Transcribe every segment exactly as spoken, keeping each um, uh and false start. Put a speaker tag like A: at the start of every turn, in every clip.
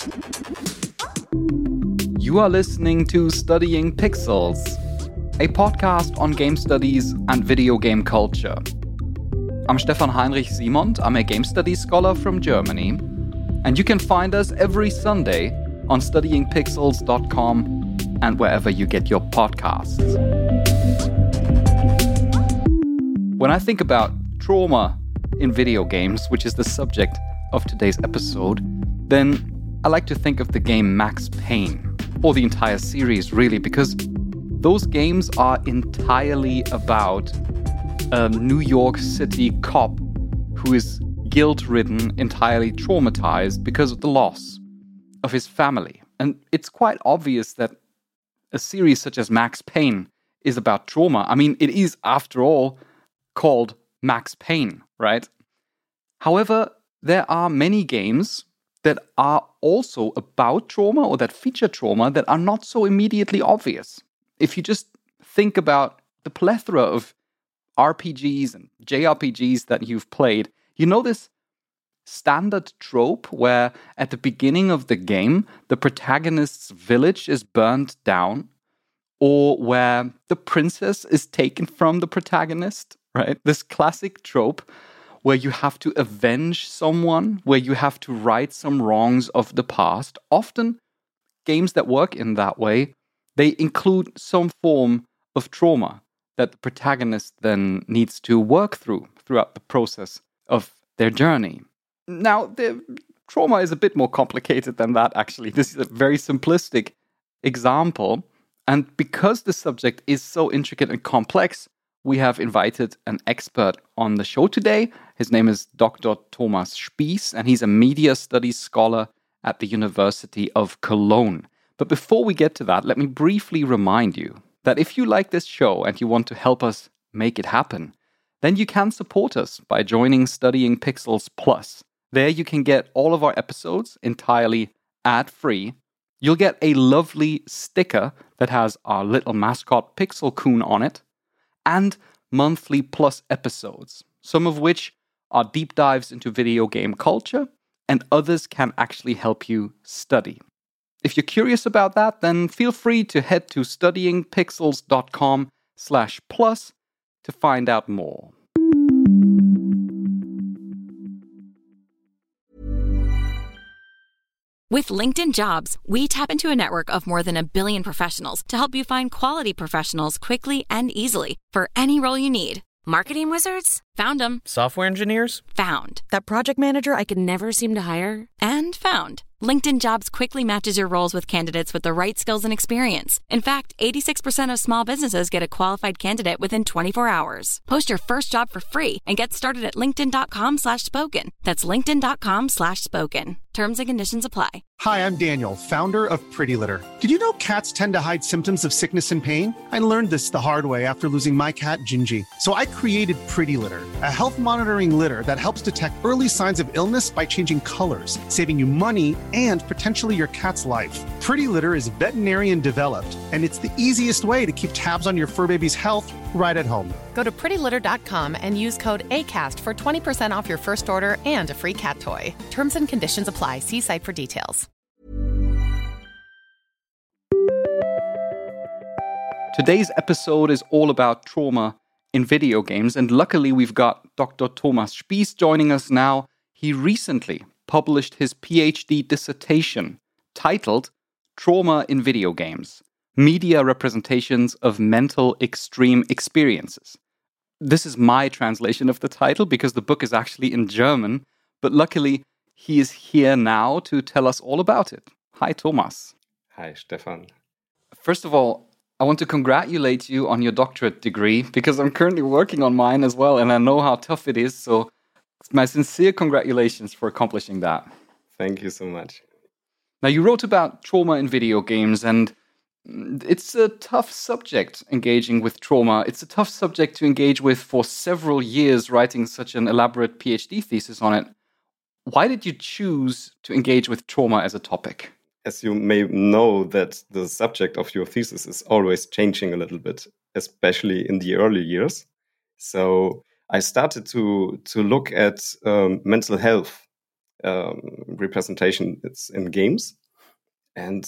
A: You are listening to Studying Pixels, a podcast on game studies and video game culture. I'm Stefan Heinrich Simond. I'm a game studies scholar from Germany, and you can find us every Sunday on studying pixels dot com and wherever you get your podcasts. When I think about trauma in video games, which is the subject of today's episode, then I like to think of the game Max Payne, or the entire series really, because those games are entirely about a New York City cop who is guilt-ridden, entirely traumatized because of the loss of his family. And it's quite obvious that a series such as Max Payne is about trauma. I mean, it is, after all, called Max Payne, right? However, there are many games that are also about trauma or that feature trauma that are not so immediately obvious. If you just think about the plethora of R P Gs and J R P Gs that you've played, you know this standard trope where at the beginning of the game, the protagonist's village is burned down, or where the princess is taken from the protagonist, right? This classic trope where you have to avenge someone, where you have to right some wrongs of the past. Often, games that work in that way, they include some form of trauma that the protagonist then needs to work through throughout the process of their journey. Now, the trauma is a bit more complicated than that, actually. This is a very simplistic example. And because the subject is so intricate and complex, we have invited an expert on the show today. His name is Doctor Thomas Spieß, and he's a media studies scholar at the University of Cologne. But before we get to that, let me briefly remind you that if you like this show and you want to help us make it happen, then you can support us by joining Studying Pixels Plus. There you can get all of our episodes entirely ad-free. You'll get a lovely sticker that has our little mascot Pixel Coon on it, and monthly plus episodes, some of which are deep dives into video game culture, and others can actually help you study. If you're curious about that, then feel free to head to studying pixels dot com slash plus to find out more.
B: With LinkedIn Jobs, we tap into a network of more than a billion professionals to help you find quality professionals quickly and easily for any role you need. Marketing wizards? Found them.
C: Software engineers?
B: Found. That project manager I could never seem to hire? And found. LinkedIn Jobs quickly matches your roles with candidates with the right skills and experience. In fact, eighty-six percent of small businesses get a qualified candidate within twenty-four hours. Post your first job for free and get started at linkedin.com slash spoken. That's linkedin.com slash spoken. Terms and conditions apply.
D: Hi, I'm Daniel, founder of Pretty Litter. Did you know cats tend to hide symptoms of sickness and pain? I learned this the hard way after losing my cat, Gingy. So I created Pretty Litter, a health monitoring litter that helps detect early signs of illness by changing colors, saving you money and potentially your cat's life. Pretty Litter is veterinarian developed, and it's the easiest way to keep tabs on your fur baby's health right at home.
E: Go to pretty litter dot com and use code ACAST for twenty percent off your first order and a free cat toy. Terms and conditions apply. See site for details.
A: Today's episode is all about trauma in video games, and luckily we've got Doctor Thomas Spieß joining us now. He recently published his PhD dissertation titled Trauma in Video Games: Media Representations of Mental Extreme Experiences. This is my translation of the title because the book is actually in German, but luckily he is here now to tell us all about it. Hi, Thomas.
F: Hi, Stefan.
A: First of all, I want to congratulate you on your doctorate degree because I'm currently working on mine as well, and I know how tough it is, so my sincere congratulations for accomplishing that.
F: Thank you so much.
A: Now, you wrote about trauma in video games, and it's a tough subject, engaging with trauma. It's a tough subject to engage with for several years, writing such an elaborate PhD thesis on it. Why did you choose to engage with trauma as a topic?
F: As you may know, that the subject of your thesis is always changing a little bit, especially in the early years. So I started to to look at um, mental health um, representation it's in games. And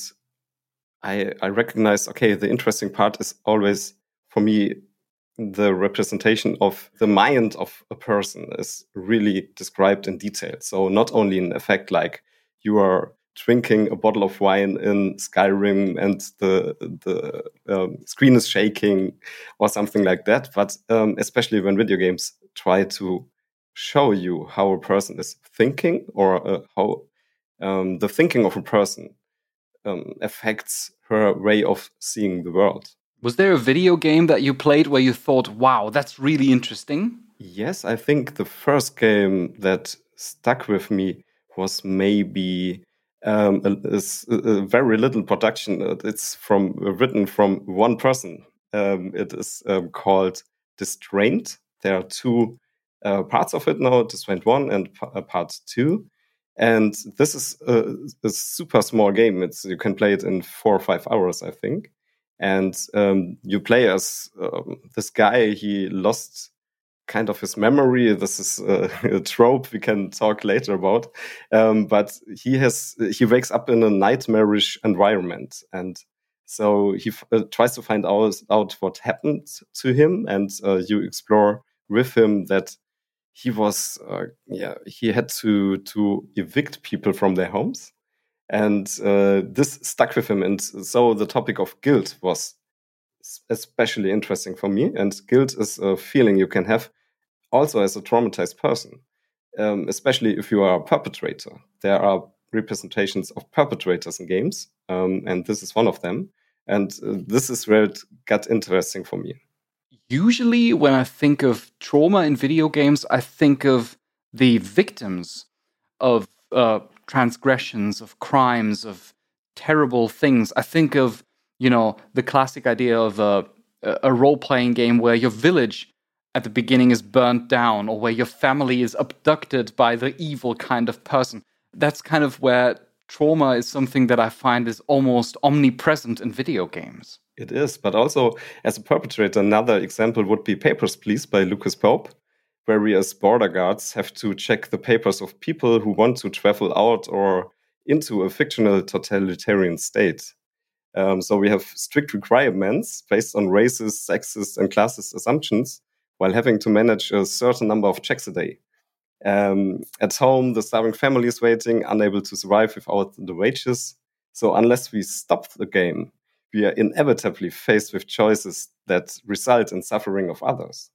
F: I, I recognize, okay, the interesting part is always, for me, the representation of the mind of a person is really described in detail. So not only an effect like you are drinking a bottle of wine in Skyrim and the the um, screen is shaking or something like that, but um, especially when video games try to show you how a person is thinking or uh, how um, the thinking of a person um, affects her way of seeing the world.
A: Was there a video game that you played where you thought, wow, that's really interesting?
F: Yes, I think the first game that stuck with me was maybe um, a, a, a very little production. It's from written from one person. Um, it is um, called Distrained. There are two uh, parts of it now, Distrained one and p- uh, part two. And this is a, a super small game. It's you can play it in four or five hours, I think. And um, you play as um, this guy. He lost kind of his memory. This is uh, a trope we can talk later about. Um, but he has he wakes up in a nightmarish environment, and so he f- uh, tries to find out, out what happened to him, and uh, you explore with him that he was uh, yeah he had to to evict people from their homes. And uh, this stuck with him. And so the topic of guilt was especially interesting for me. And guilt is a feeling you can have also as a traumatized person, um, especially if you are a perpetrator. There are representations of perpetrators in games, um, and this is one of them. And uh, this is where it got interesting for me.
A: Usually when I think of trauma in video games, I think of the victims of uh, transgressions, of crimes, of terrible things. I think of, you know, the classic idea of a, a role-playing game where your village at the beginning is burnt down, or where your family is abducted by the evil kind of person. That's kind of where trauma is something that I find is almost omnipresent in video games.
F: It is, but also as a perpetrator, another example would be Papers, Please by Lucas Pope, where we as border guards have to check the papers of people who want to travel out or into a fictional totalitarian state. Um, so we have strict requirements based on racist, sexist, and classist assumptions, while having to manage a certain number of checks a day. Um, at home, the starving family is waiting, unable to survive without the wages. So unless we stop the game, we are inevitably faced with choices that result in suffering of others.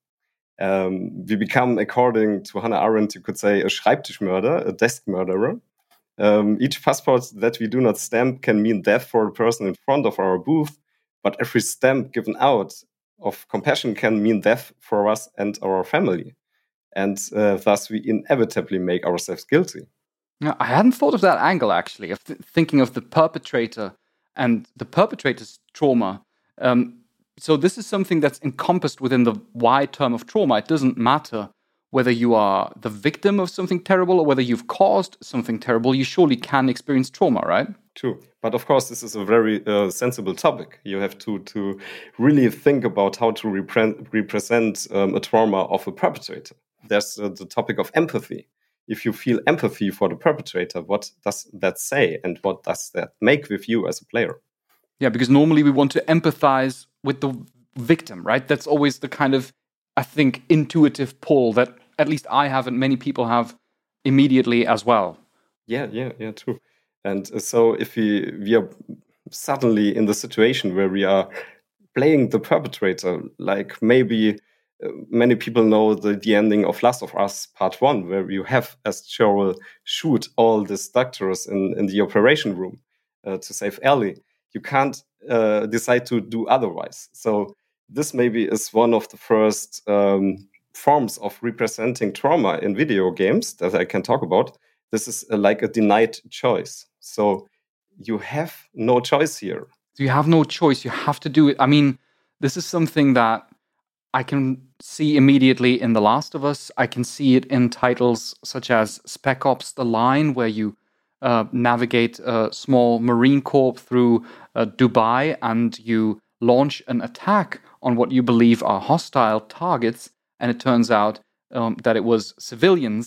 F: Um, we become, according to Hannah Arendt, you could say, a Schreibtischmörder, a desk murderer. Um, each passport that we do not stamp can mean death for a person in front of our booth, but every stamp given out of compassion can mean death for us and our family. And uh, thus we inevitably make ourselves guilty.
A: Yeah, I hadn't thought of that angle, actually, of th- thinking of the perpetrator and the perpetrator's trauma. Um, so this is something that's encompassed within the wide term of trauma. It doesn't matter whether you are the victim of something terrible or whether you've caused something terrible. You surely can experience trauma, right?
F: True. But of course, this is a very uh, sensible topic. You have to, to really think about how to repre- represent um, a trauma of a perpetrator. There's uh, the topic of empathy. If you feel empathy for the perpetrator, what does that say? And what does that make with you as a player?
A: Yeah, because normally we want to empathize with the victim, right? That's always the kind of, I think, intuitive pull that at least I have and many people have immediately as well.
F: Yeah, yeah, yeah, true. And uh, so if we, we are suddenly in the situation where we are playing the perpetrator, like maybe uh, many people know the, the ending of Last of Us Part one, where you have, as Joel, shoot all these doctors in, in the operation room uh, to save Ellie. You can't uh, decide to do otherwise. So this maybe is one of the first um, forms of representing trauma in video games that I can talk about. This is uh, like a denied choice. So you have no choice here.
A: So you have no choice. You have to do it. I mean, this is something that I can see immediately in The Last of Us. I can see it in titles such as Spec Ops: The Line, where you uh, navigate a small Marine Corps through uh, Dubai and you launch an attack on what you believe are hostile targets. And it turns out um, that it was civilians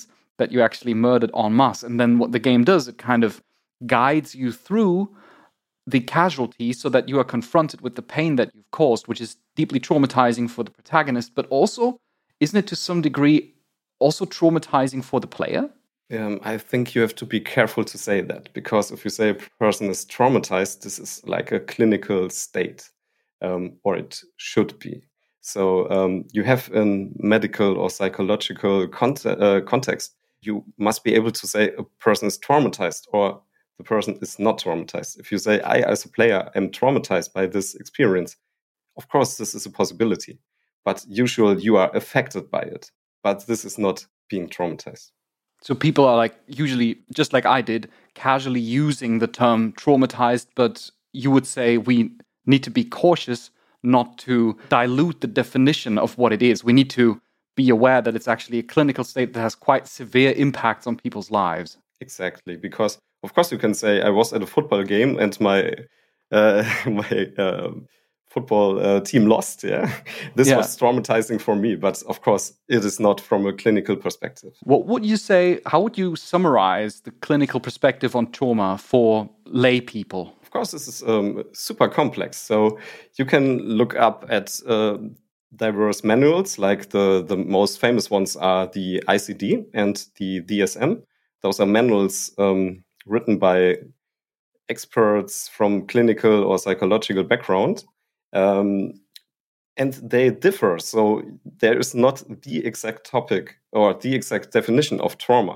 A: that you actually murdered en masse. And then what the game does, it kind of guides you through the casualty so that you are confronted with the pain that you've caused, which is deeply traumatizing for the protagonist, but also, isn't it to some degree also traumatizing for the player?
F: Um, I think you have to be careful to say that, because if you say a person is traumatized, this is like a clinical state, um, or it should be. So um, you have a medical or psychological cont- uh, context. You must be able to say a person is traumatized or the person is not traumatized. If you say, I, as a player, am traumatized by this experience, of course, this is a possibility. But usually you are affected by it. But this is not being traumatized.
A: So people are like, usually, just like I did, casually using the term traumatized, but you would say we need to be cautious not to dilute the definition of what it is. We need to be aware that it's actually a clinical state that has quite severe impacts on people's lives.
F: Exactly, because of course you can say I was at a football game and my uh, my um, football uh, team lost. Yeah, this
A: yeah.
F: was traumatizing for me, but of course it is not from a clinical perspective.
A: What would you say? How would you summarize the clinical perspective on trauma for lay people?
F: Of course, this is um, super complex. So you can look up at uh, diverse manuals, like the the most famous ones are the I C D and the D S M. Those are manuals um, written by experts from clinical or psychological background. Um, and they differ. So there is not the exact topic or the exact definition of trauma.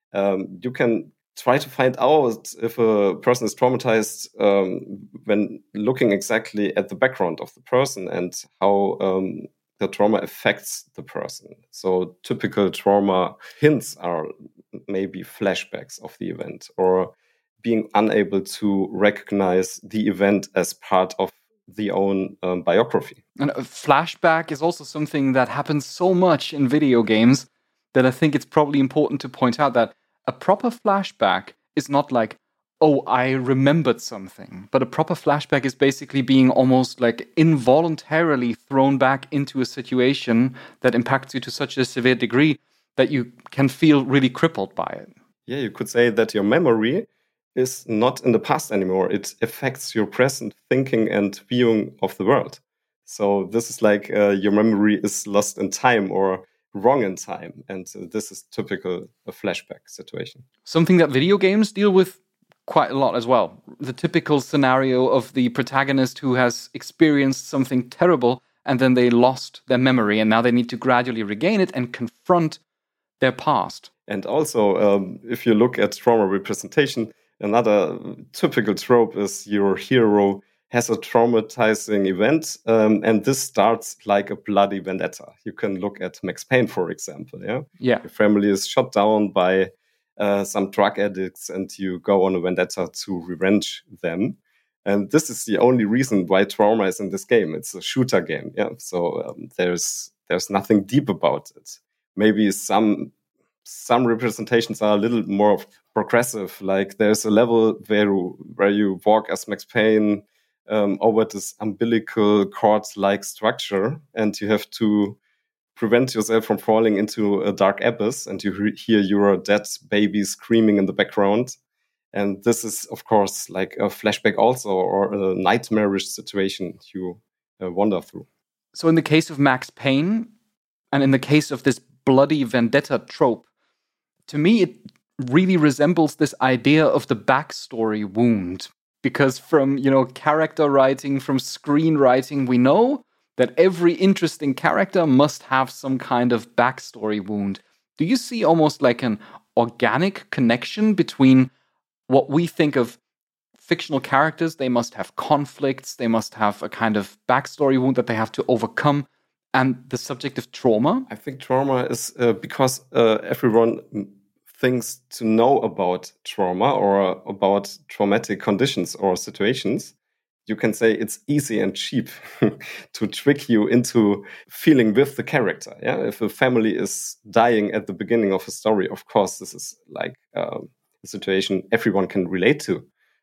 F: Um, you can try to find out if a person is traumatized um, when looking exactly at the background of the person and how um, the trauma affects the person. So typical trauma hints are maybe flashbacks of the event or being unable to recognize the event as part of the own um, biography.
A: And a flashback is also something that happens so much in video games that I think it's probably important to point out that a proper flashback is not like, oh, I remembered something. But a proper flashback is basically being almost like involuntarily thrown back into a situation that impacts you to such a severe degree that you can feel really crippled by it.
F: Yeah, you could say that your memory is not in the past anymore. It affects your present thinking and viewing of the world. So this is like uh, your memory is lost in time or wrong in time. And uh, this is typical a flashback situation.
A: Something that video games deal with quite a lot as well. The typical scenario of the protagonist who has experienced something terrible and then they lost their memory and now they need to gradually regain it and confront their past.
F: And also, um, if you look at trauma representation, another typical trope is your hero has a traumatizing event, um, and this starts like a bloody vendetta. You can look at Max Payne, for example. Yeah,
A: yeah.
F: Your family is shot down by uh, some drug addicts, and you go on a vendetta to revenge them. And this is the only reason why trauma is in this game. It's a shooter game. Yeah, so um, there's there's nothing deep about it. Maybe some. Some representations are a little more progressive. Like there's a level where where you walk as Max Payne um, over this umbilical cord-like structure, and you have to prevent yourself from falling into a dark abyss. And you re- hear your dead baby screaming in the background. And this is, of course, like a flashback also, or a nightmarish situation you uh, wander through.
A: So in the case of Max Payne, and in the case of this bloody vendetta trope, to me, it really resembles this idea of the backstory wound. Because from, you know, character writing, from screenwriting, we know that every interesting character must have some kind of backstory wound. Do you see almost like an organic connection between what we think of fictional characters? They must have conflicts, they must have a kind of backstory wound that they have to overcome, and the subject of trauma?
F: I think trauma is uh, because uh, everyone things to know about trauma or about traumatic conditions or situations, you can say it's easy and cheap to trick you into feeling with the character. Yeah, if a family is dying at the beginning of a story, of course, this is like um, a situation everyone can relate to.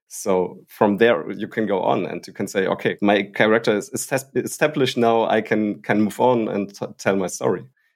F: So from there, you can go on and you can say, okay, my character is established now. I can can move on and t- tell my story.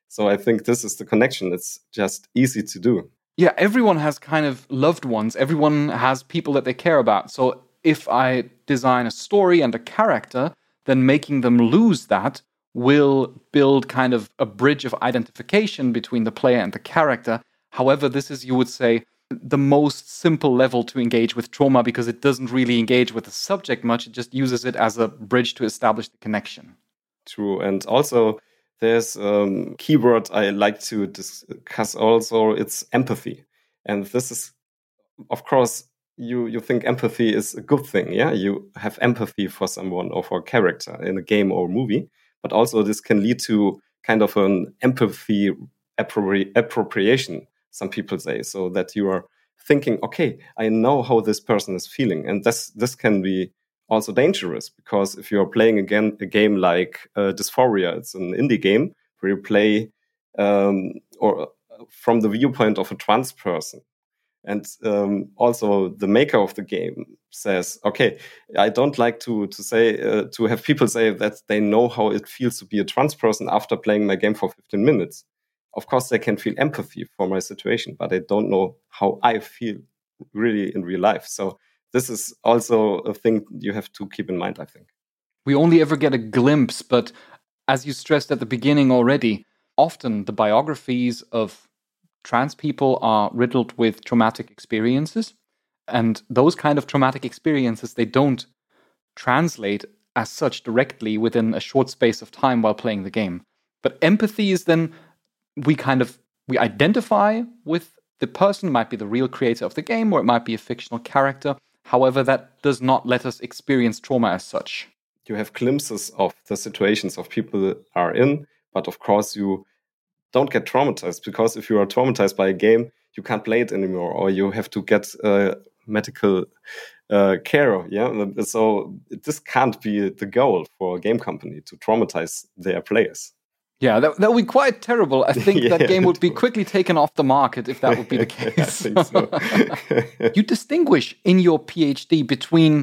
F: So I think this is the connection. It's just easy to do.
A: Yeah, everyone has kind of loved ones. Everyone has people that they care about. So if I design a story and a character, then making them lose that will build kind of a bridge of identification between the player and the character. However, this is, you would say, the most simple level to engage with trauma because it doesn't really engage with the subject much. It just uses it as a bridge to establish the connection.
F: True. And also there's a um, keyword I like to discuss also. It's empathy. And this is, of course, you, you think empathy is a good thing. Yeah, you have empathy for someone or for a character in a game or movie. But also this can lead to kind of an empathy appropri- appropriation, some people say, so that you are thinking, okay, I know how this person is feeling. And this this can be also dangerous, because if you're playing again a game like uh, Dysphoria, it's an indie game where you play um, or from the viewpoint of a trans person. And um, also the maker of the game says, okay, I don't like to to say uh, to have people say that they know how it feels to be a trans person after playing my game for fifteen minutes. Of course, they can feel empathy for my situation, but they don't know how I feel really in real life. So this is also a thing you have to keep in mind, I think.
A: We only ever get a glimpse, but as you stressed at the beginning already, often the biographies of trans people are riddled with traumatic experiences. And those kind of traumatic experiences, they don't translate as such directly within a short space of time while playing the game. But empathy is then, we kind of, we identify with the person, it might be the real creator of the game, or it might be a fictional character. However, that does not let us experience trauma as such.
F: You have glimpses of the situations of people that are in, but of course you don't get traumatized, because if you are traumatized by a game, you can't play it anymore, or you have to get uh, medical uh, care. Yeah, so this can't be the goal for a game company, to traumatize their players.
A: Yeah, that, that would be quite terrible. I think yeah, that game would be quickly taken off the market if that would be the case.
F: I think so.
A: You distinguish in your PhD between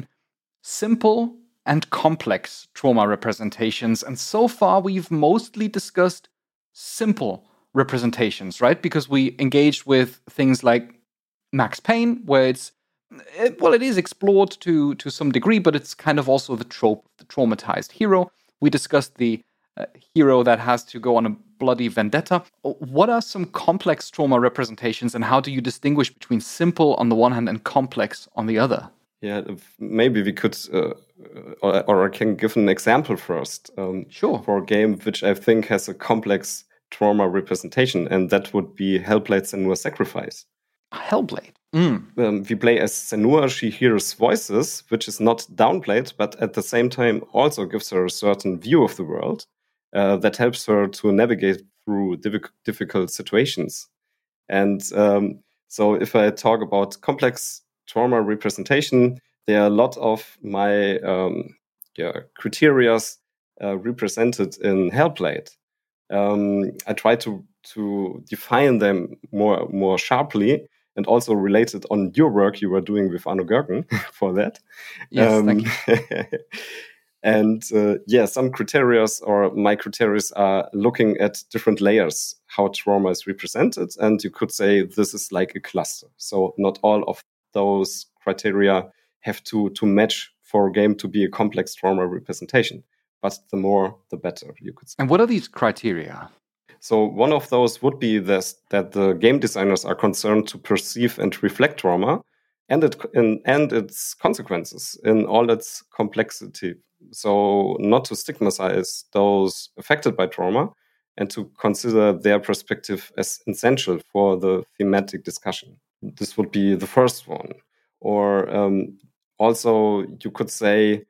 A: simple and complex trauma representations, and so far we've mostly discussed simple representations, right? Because we engaged with things like Max Payne, where it's, it, well, it is explored to, to some degree, but it's kind of also the trope of the traumatized hero. We discussed the uh, hero that has to go on a bloody vendetta. What are some complex trauma representations, and how do you distinguish between simple on the one hand and complex on the other?
F: Yeah, maybe we could, uh, or, or I can give an example first. Um,
A: sure.
F: For a game which I think has a complex trauma representation, and that would be Hellblade: Senua's Sacrifice.
A: Hellblade. Mm.
F: Um, we play as Senua. She hears voices, which is not downplayed, but at the same time also gives her a certain view of the world uh, that helps her to navigate through diff- difficult situations. And um, so if I talk about complex trauma representation, there are a lot of my um, yeah, criteria uh, represented in Hellblade. Um, I try to to define them more more sharply, and also related on your work you were doing with Arno Gerken for that.
A: Yes,
F: um,
A: thank you.
F: And uh, yeah, some criteria or my criteria are looking at different layers, how trauma is represented, and you could say this is like a cluster. So not all of those criteria have to to match for a game to be a complex trauma representation. But the more, the better, you could say.
A: And what are these criteria?
F: So one of those would be this, that the game designers are concerned to perceive and reflect trauma and, it, in, and its consequences in all its complexity. So not to stigmatize those affected by trauma, and to consider their perspective as essential for the thematic discussion. This would be the first one. Or um, also you could say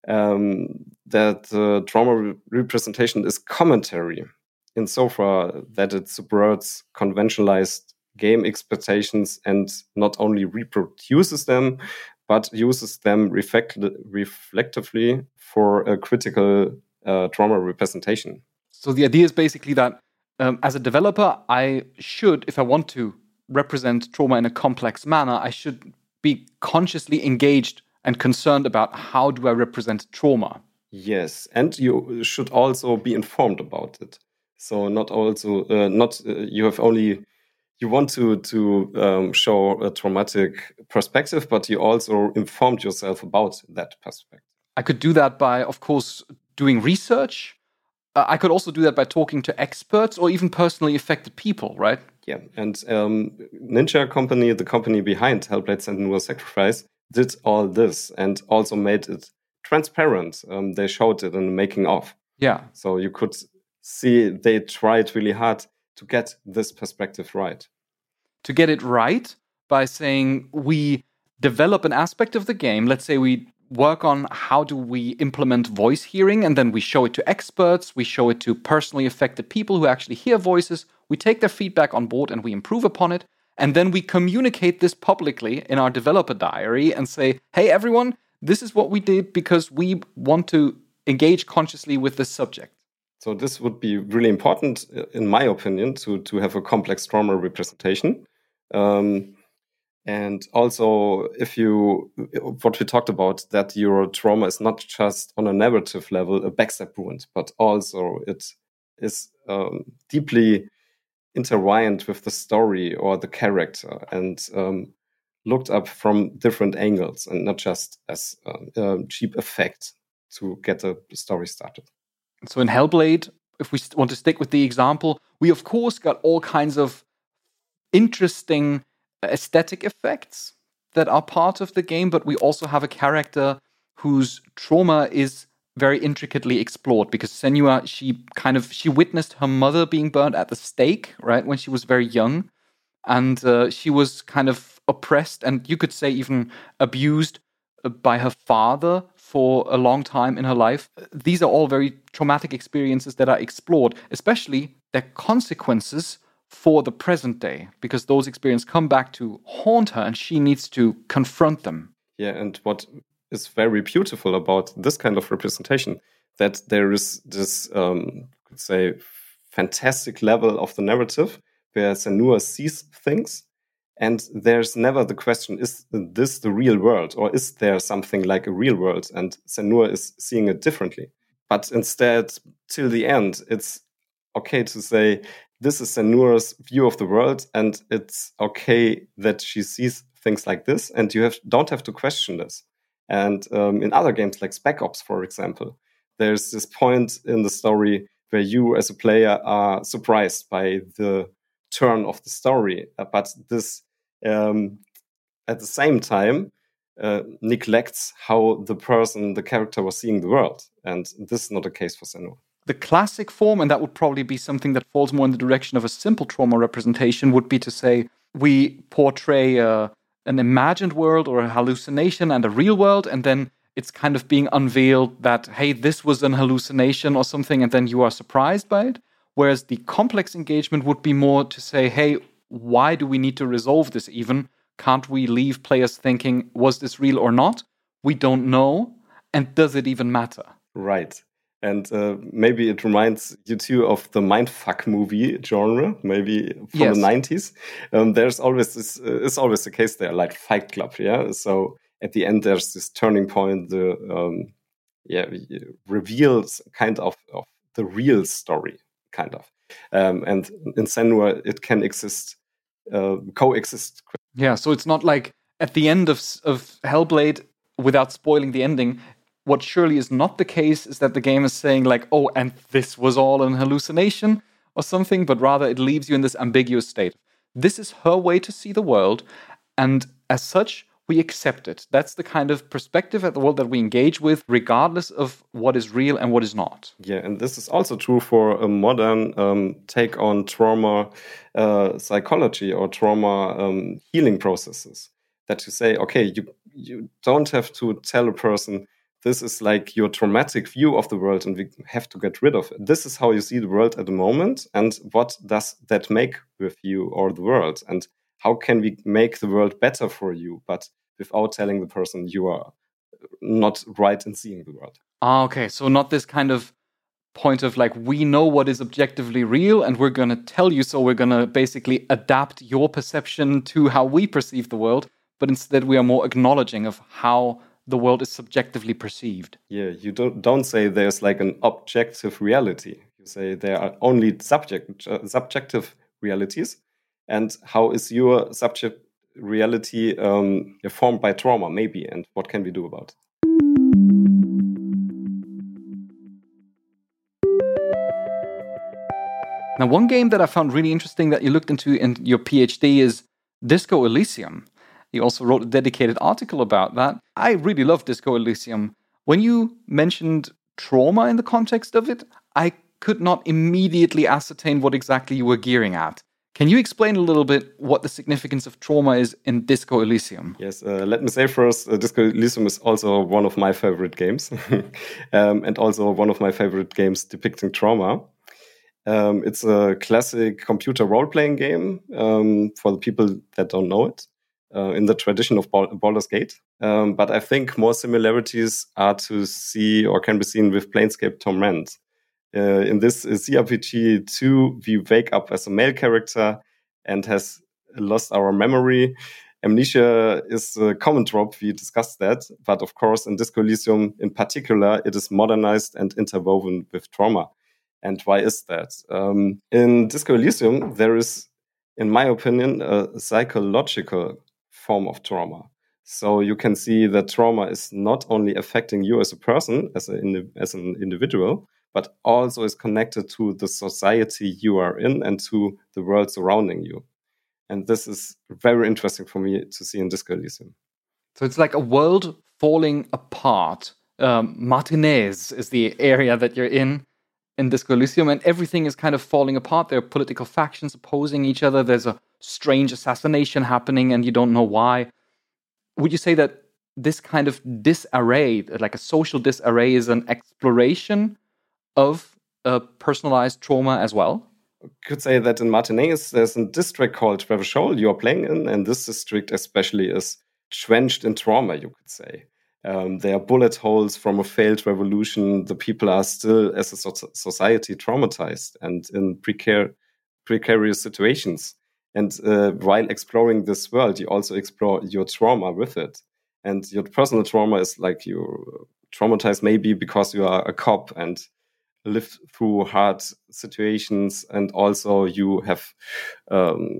F: um, that uh, trauma re- representation is commentary, insofar that it subverts conventionalized game expectations and not only reproduces them, but uses them reflect- reflectively for a critical uh, trauma representation.
A: So the idea is basically that um, as a developer, I should, if I want to represent trauma in a complex manner, I should be consciously engaged and concerned about how do I represent trauma.
F: Yes, and you should also be informed about it. So not also uh, not uh, you have only you want to to um, show a traumatic perspective, but you also informed yourself about that perspective.
A: I could do that by, of course, doing research. Uh, I could also do that by talking to experts or even personally affected people, right?
F: Yeah, and um, Ninja Company, the company behind Hellblade: Senua's Sacrifice, did all this and also made it transparent. Um, they showed it in the making of.
A: Yeah.
F: So you could see they tried really hard to get this perspective right.
A: To get it right by saying we develop an aspect of the game. Let's say we work on how do we implement voice hearing, and then we show it to experts, we show it to personally affected people who actually hear voices, we take their feedback on board and we improve upon it, and then we communicate this publicly in our developer diary and say, hey everyone, this is what we did because we want to engage consciously with this subject.
F: So this would be really important, in my opinion, to, to have a complex trauma representation. Um, And also, if you, what we talked about, that your trauma is not just on a narrative level, a backstab wound, but also it is um, deeply intertwined with the story or the character and um, looked up from different angles and not just as a, a cheap effect to get the story started.
A: So in Hellblade, if we want to stick with the example, we of course got all kinds of interesting aesthetic effects that are part of the game, but we also have a character whose trauma is very intricately explored because Senua, she kind of, she witnessed her mother being burned at the stake, right, when she was very young. And uh, she was kind of oppressed and you could say even abused by her father for a long time in her life. These are all very traumatic experiences that are explored, especially their consequences for the present day, because those experiences come back to haunt her and she needs to confront them.
F: Yeah, and what is very beautiful about this kind of representation, that there is this, um, could say, fantastic level of the narrative where Senua sees things, and there's never the question, is this the real world, or is there something like a real world? And Senua is seeing it differently. But instead, till the end, it's okay to say, this is Senua's view of the world, and it's okay that she sees things like this, and you have don't have to question this. And um, in other games like Spec Ops, for example, there's this point in the story where you as a player are surprised by the turn of the story, but this um, at the same time uh, neglects how the person, the character, was seeing the world. And this is not the case for Senua.
A: The classic form, and that would probably be something that falls more in the direction of a simple trauma representation, would be to say we portray uh, an imagined world or a hallucination and a real world, and then it's kind of being unveiled that, hey, this was an hallucination or something, and then you are surprised by it. Whereas the complex engagement would be more to say, hey, why do we need to resolve this even? Can't we leave players thinking, was this real or not? We don't know. And does it even matter?
F: Right. And uh, maybe it reminds you too of the mindfuck movie genre, maybe from yes. the nineties. Um, there's always this, uh, it's always the case there, like Fight Club, yeah? So at the end, there's this turning point, the um, yeah reveals kind of, of the real story, kind of. Um, and in Senua, it can exist, uh, coexist.
A: Yeah, so it's not like at the end of of Hellblade, without spoiling the ending, what surely is not the case is that the game is saying like, oh, and this was all an hallucination or something, but rather it leaves you in this ambiguous state. This is her way to see the world, and as such, we accept it. That's the kind of perspective at the world that we engage with, regardless of what is real and what is not.
F: Yeah, and this is also true for a modern um, take on trauma uh, psychology or trauma um, healing processes. That you say, okay, you you don't have to tell a person, this is like your traumatic view of the world and we have to get rid of it. This is how you see the world at the moment, and what does that make with you or the world? And how can we make the world better for you, but without telling the person you are not right in seeing the world?
A: Ah, okay. So not this kind of point of like, we know what is objectively real and we're going to tell you, so we're going to basically adapt your perception to how we perceive the world, but instead we are more acknowledging of how the world is subjectively perceived.
F: Yeah, you don't don't say there's like an objective reality. You say there are only subject, uh, subjective realities. And how is your subject reality um, formed by trauma, maybe? And what can we do about it?
A: Now, one game that I found really interesting that you looked into in your PhD is Disco Elysium. You also wrote a dedicated article about that. I really love Disco Elysium. When you mentioned trauma in the context of it, I could not immediately ascertain what exactly you were gearing at. Can you explain a little bit what the significance of trauma is in Disco Elysium?
F: Yes, uh, let me say first, uh, Disco Elysium is also one of my favorite games, um, and also one of my favorite games depicting trauma. Um, it's a classic computer role-playing game um, for the people that don't know it, uh, in the tradition of Baldur's Gate. Um, but I think more similarities are to see or can be seen with Planescape Torment. Uh, in this uh, C R P G two, we wake up as a male character and has lost our memory. Amnesia is a common trope, we discussed that. But of course, in Disco Elysium in particular, it is modernized and interwoven with trauma. And why is that? Um, in Disco Elysium, there is, in my opinion, a psychological form of trauma. So you can see that trauma is not only affecting you as a person, as, a, as an individual, but also is connected to the society you are in and to the world surrounding you. And this is very interesting for me to see in Disco Elysium.
A: So it's like a world falling apart. Um, Martinez is the area that you're in. in Disco Elysium, and everything is kind of falling apart. There are political factions opposing each other. There's a strange assassination happening, and you don't know why. Would you say that this kind of disarray, like a social disarray, is an exploration of a personalized trauma as well?
F: I could say that in Martinez, there's a district called Revachol you're playing in, and this district especially is drenched in trauma, you could say. Um, there are bullet holes from a failed revolution. The people are still, as a so- society, traumatized and in precar- precarious situations. And uh, while exploring this world, you also explore your trauma with it. And your personal trauma is like you're traumatized maybe because you are a cop and lived through hard situations, and also you have um,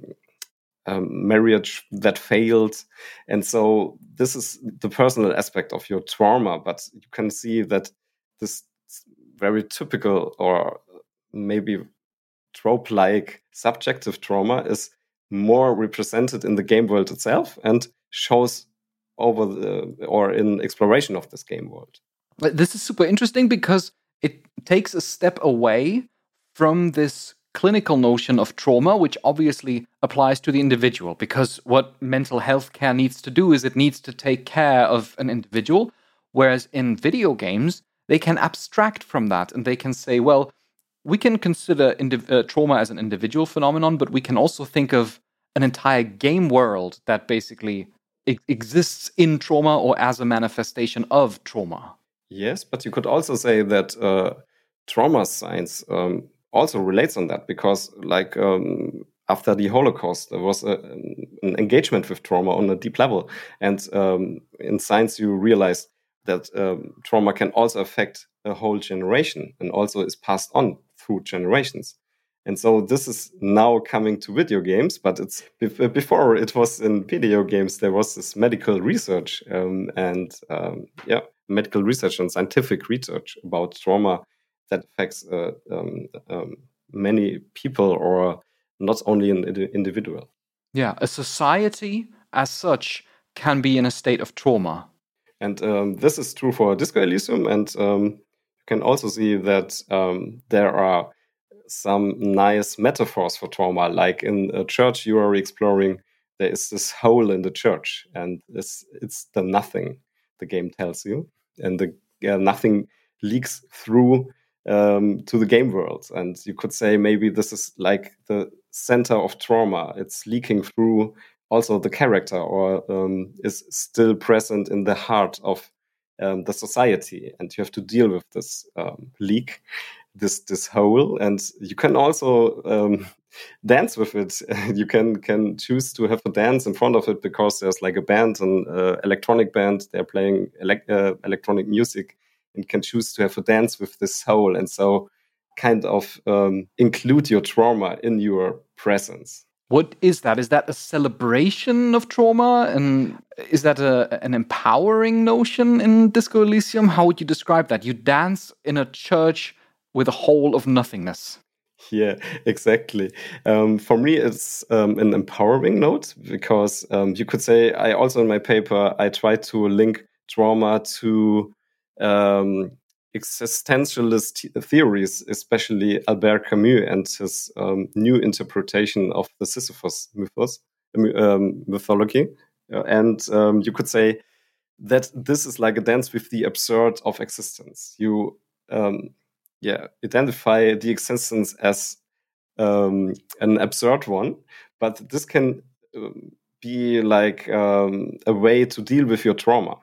F: Um, marriage that failed. And so this is the personal aspect of your trauma, but you can see that this very typical or maybe trope-like subjective trauma is more represented in the game world itself and shows over the or in exploration of this game world.
A: This is super interesting because it takes a step away from this clinical notion of trauma, which obviously applies to the individual, because what mental health care needs to do is it needs to take care of an individual, whereas in video games, they can abstract from that and they can say, well, we can consider indiv- uh, trauma as an individual phenomenon, but we can also think of an entire game world that basically e- exists in trauma or as a manifestation of trauma.
F: Yes, but you could also say that uh, trauma science um, also relates on that, because like um, after the Holocaust, there was a, an engagement with trauma on a deep level. And um, in science, you realize that um, trauma can also affect a whole generation and also is passed on through generations. And so this is now coming to video games, but it's before it was in video games, there was this medical research um, and um, yeah, medical research and scientific research about trauma that affects uh, um, um, many people or not only an individual.
A: Yeah, a society as such can be in a state of trauma.
F: And um, this is true for Disco Elysium. And um, you can also see that um, there are some nice metaphors for trauma. Like in a church you are exploring, there is this hole in the church, and it's, it's the nothing, the game tells you. And the uh, nothing leaks through um, to the game world. And you could say maybe this is like the center of trauma. It's leaking through also the character, or um, is still present in the heart of um, the society. And you have to deal with this um, leak, this this hole. And you can also um, dance with it. You can can choose to have a dance in front of it, because there's like a band, an uh, electronic band. They're playing ele- uh, electronic music, and can choose to have a dance with this hole. And so kind of um, include your trauma in your presence.
A: What is that? Is that a celebration of trauma? And is that a, an empowering notion in Disco Elysium? How would you describe that? You dance in a church with a hole of nothingness.
F: Yeah, exactly. Um, for me, it's um, an empowering note because um, you could say, I also in my paper, I try to link trauma to um, existentialist theories, especially Albert Camus and his um, new interpretation of the Sisyphus mythos, um, mythology. Uh, and um, you could say that this is like a dance with the absurd of existence. You um, yeah, identify the existence as um, an absurd one, but this can um, be like um, a way to deal with your trauma.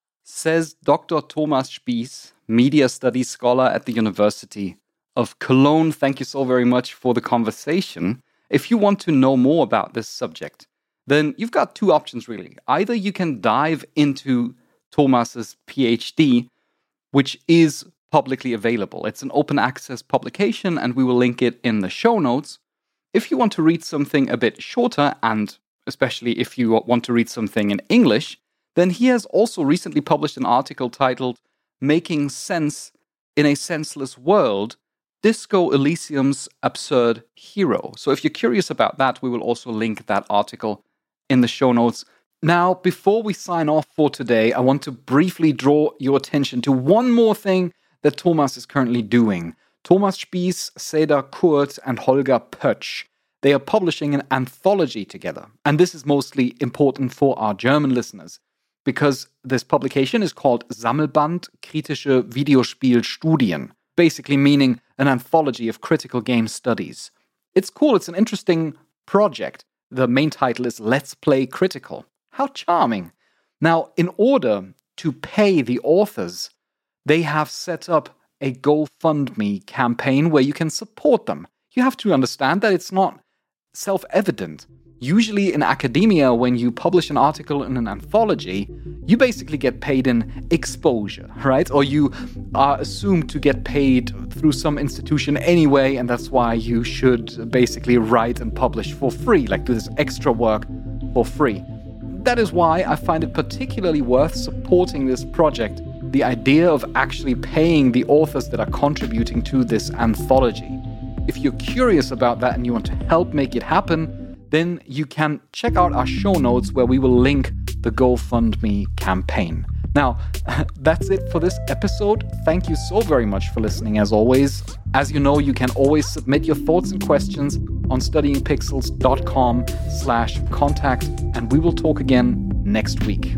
A: Says Doctor Thomas Spieß, media studies scholar at the University of Cologne. Thank you so very much for the conversation. If you want to know more about this subject, then you've got two options really. Either you can dive into Thomas's PhD, which is publicly available. It's an open access publication and we will link it in the show notes. If you want to read something a bit shorter, and especially if you want to read something in English, then he has also recently published an article titled Making Sense in a Senseless World, Disco Elysium's Absurd Hero. So if you're curious about that, we will also link that article in the show notes. Now, before we sign off for today, I want to briefly draw your attention to one more thing that Thomas is currently doing. Thomas Spieß, Seda Kurt, and Holger Pötsch. They are publishing an anthology together. And this is mostly important for our German listeners, because this publication is called Sammelband Kritische Videospielstudien, basically meaning an anthology of critical game studies. It's cool, it's an interesting project. The main title is Let's Play Critical. How charming. Now, in order to pay the authors, they have set up a GoFundMe campaign where you can support them. You have to understand that it's not self-evident. Usually in academia, when you publish an article in an anthology, you basically get paid in exposure, right? Or you are assumed to get paid through some institution anyway, and that's why you should basically write and publish for free, like do this extra work for free. That is why I find it particularly worth supporting this project, the idea of actually paying the authors that are contributing to this anthology. If you're curious about that and you want to help make it happen, then you can check out our show notes where we will link the GoFundMe campaign. Now, that's it for this episode. Thank you so very much for listening as always. As you know, you can always submit your thoughts and questions on studyingpixels.com slash contact, and we will talk again next week.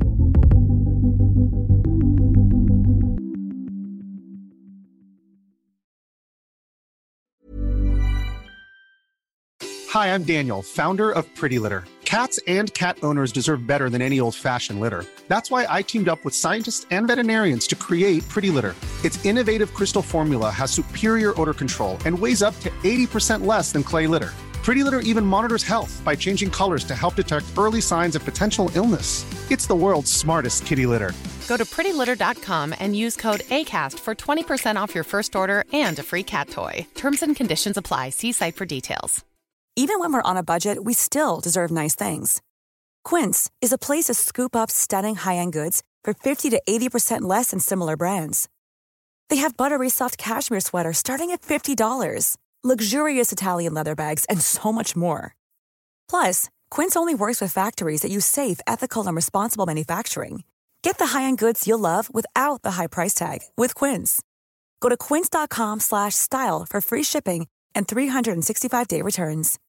D: Hi, I'm Daniel, founder of Pretty Litter. Cats and cat owners deserve better than any old-fashioned litter. That's why I teamed up with scientists and veterinarians to create Pretty Litter. Its innovative crystal formula has superior odor control and weighs up to eighty percent less than clay litter. Pretty Litter even monitors health by changing colors to help detect early signs of potential illness. It's the world's smartest kitty litter.
E: Go to pretty litter dot com and use code ACAST for twenty percent off your first order and a free cat toy. Terms and conditions apply. See site for details.
C: Even when we're on a budget, we still deserve nice things. Quince is a place to scoop up stunning high-end goods for fifty to eighty percent less than similar brands. They have buttery soft cashmere sweaters starting at fifty dollars, luxurious Italian leather bags, and so much more. Plus, Quince only works with factories that use safe, ethical, and responsible manufacturing. Get the high-end goods you'll love without the high price tag with Quince. Go to quince dot com slash style for free shipping and three sixty-five day returns.